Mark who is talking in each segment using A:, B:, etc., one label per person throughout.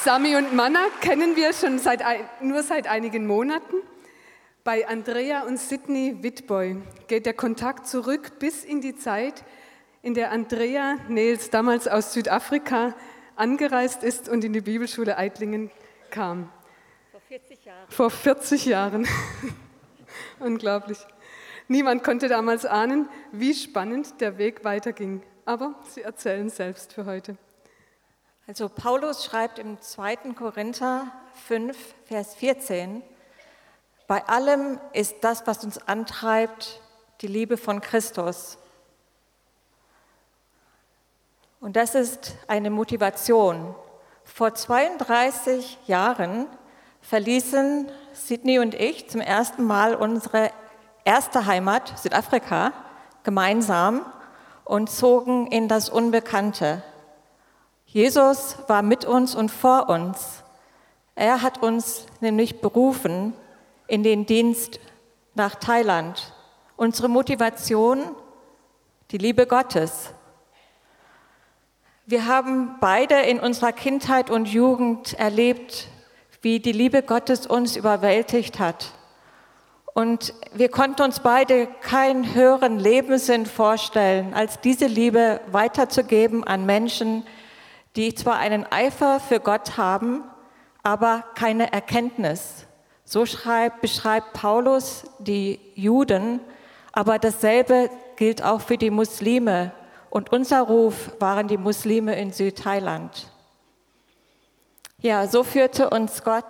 A: Sami und Manna kennen wir schon nur seit einigen Monaten. Bei Andrea und Sydney Witbooi geht der Kontakt zurück bis in die Zeit, in der Andrea Nels damals aus Südafrika angereist ist und in die Bibelschule Eitlingen kam.
B: Vor 40 Jahren.
A: Vor 40 Jahren. Unglaublich. Niemand konnte damals ahnen, wie spannend der Weg weiterging. Aber sie erzählen selbst für heute.
B: Also Paulus schreibt im 2. Korinther 5, Vers 14, bei allem ist das, was uns antreibt, die Liebe von Christus. Und das ist eine Motivation. Vor 32 Jahren verließen Sydney und ich zum ersten Mal unsere erste Heimat, Südafrika, gemeinsam und zogen in das Unbekannte. Jesus war mit uns und vor uns. Er hat uns nämlich berufen in den Dienst nach Thailand. Unsere Motivation, die Liebe Gottes. Wir haben beide in unserer Kindheit und Jugend erlebt, wie die Liebe Gottes uns überwältigt hat. Und wir konnten uns beide keinen höheren Lebenssinn vorstellen, als diese Liebe weiterzugeben an Menschen, die zwar einen Eifer für Gott haben, aber keine Erkenntnis. So beschreibt Paulus die Juden, aber dasselbe gilt auch für die Muslime. Und unser Ruf waren die Muslime in Südthailand. Ja, so führte uns Gott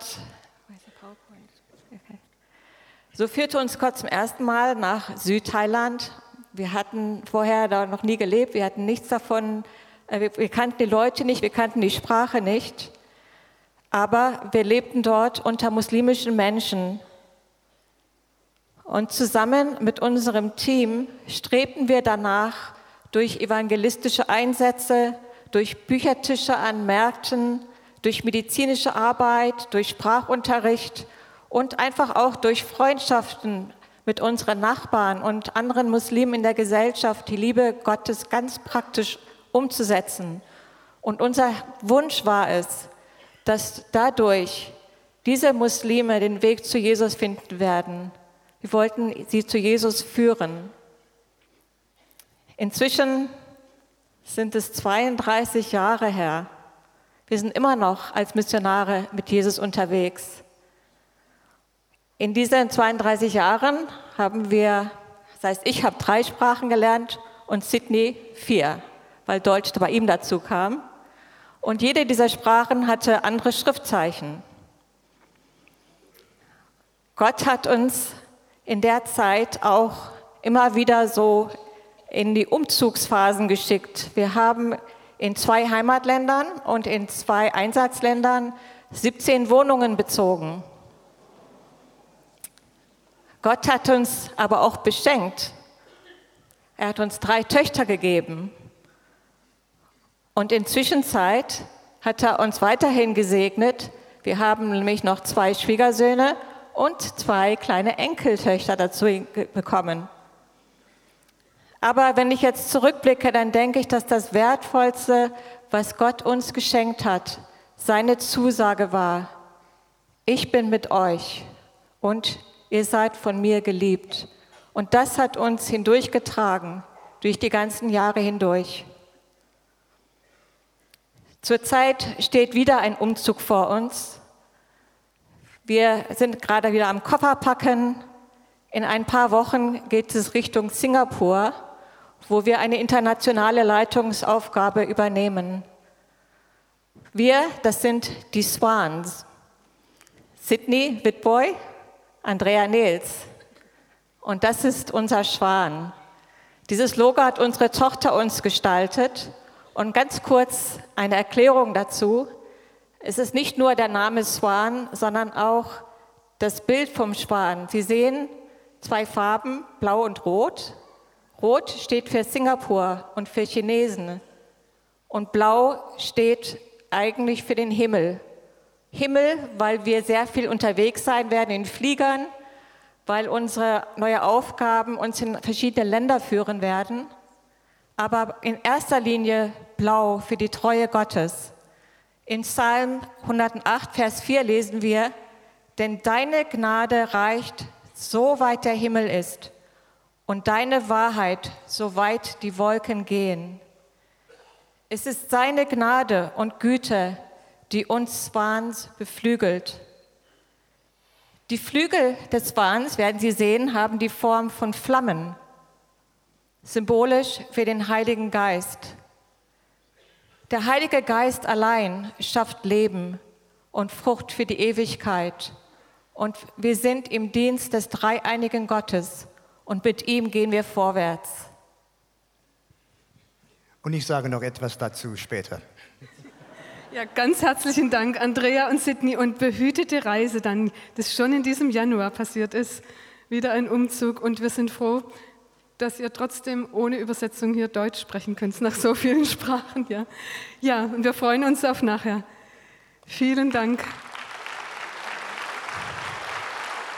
B: zum ersten Mal nach Südthailand. Wir hatten vorher da noch nie gelebt, wir hatten nichts davon. Wir kannten die Leute nicht, wir kannten die Sprache nicht, aber wir lebten dort unter muslimischen Menschen. Und zusammen mit unserem Team strebten wir danach, durch evangelistische Einsätze, durch Büchertische an Märkten, durch medizinische Arbeit, durch Sprachunterricht und einfach auch durch Freundschaften mit unseren Nachbarn und anderen Muslimen in der Gesellschaft die Liebe Gottes ganz praktisch umzusetzen. Und unser Wunsch war es, dass dadurch diese Muslime den Weg zu Jesus finden werden. Wir wollten sie zu Jesus führen. Inzwischen sind es 32 Jahre her. Wir sind immer noch als Missionare mit Jesus unterwegs. In diesen 32 Jahren haben wir, das heißt, ich habe 3 Sprachen gelernt und Sydney 4. Weil Deutsch bei ihm dazu kam. Und jede dieser Sprachen hatte andere Schriftzeichen. Gott hat uns in der Zeit auch immer wieder so in die Umzugsphasen geschickt. Wir haben in 2 Heimatländern und in 2 Einsatzländern 17 Wohnungen bezogen. Gott hat uns aber auch beschenkt. Er hat uns 3 Töchter gegeben. Und in Zwischenzeit hat er uns weiterhin gesegnet. Wir haben nämlich noch 2 Schwiegersöhne und 2 kleine Enkeltöchter dazu bekommen. Aber wenn ich jetzt zurückblicke, dann denke ich, dass das Wertvollste, was Gott uns geschenkt hat, seine Zusage war: Ich bin mit euch und ihr seid von mir geliebt. Und das hat uns hindurchgetragen, durch die ganzen Jahre hindurch. Zurzeit steht wieder ein Umzug vor uns. Wir sind gerade wieder am Kofferpacken. In ein paar Wochen geht es Richtung Singapur, wo wir eine internationale Leitungsaufgabe übernehmen. Wir, das sind die Swans. Sydney Witbooi, Andrea Nels. Und das ist unser Schwan. Dieses Logo hat unsere Tochter uns gestaltet. Und ganz kurz eine Erklärung dazu. Es ist nicht nur der Name Swan, sondern auch das Bild vom Schwan. Sie sehen 2 Farben, blau und rot. Rot steht für Singapur und für Chinesen. Und blau steht eigentlich für den Himmel. Himmel, weil wir sehr viel unterwegs sein werden in Fliegern, weil unsere neue Aufgaben uns in verschiedene Länder führen werden. Aber in erster Linie blau für die Treue Gottes. In Psalm 108, Vers 4 lesen wir, denn deine Gnade reicht, so weit der Himmel ist, und deine Wahrheit, so weit die Wolken gehen. Es ist seine Gnade und Güte, die uns Swans beflügelt. Die Flügel des Swans, werden Sie sehen, haben die Form von Flammen, symbolisch für den Heiligen Geist. Der Heilige Geist allein schafft Leben und Frucht für die Ewigkeit. Und wir sind im Dienst des dreieinigen Gottes und mit ihm gehen wir vorwärts.
C: Und ich sage noch etwas dazu später.
A: Ja, ganz herzlichen Dank, Andrea und Sydney, und behütete Reise dann, das schon in diesem Januar passiert ist, wieder ein Umzug, und wir sind froh, dass ihr trotzdem ohne Übersetzung hier Deutsch sprechen könnt, nach so vielen Sprachen. Ja, und wir freuen uns auf nachher. Vielen Dank.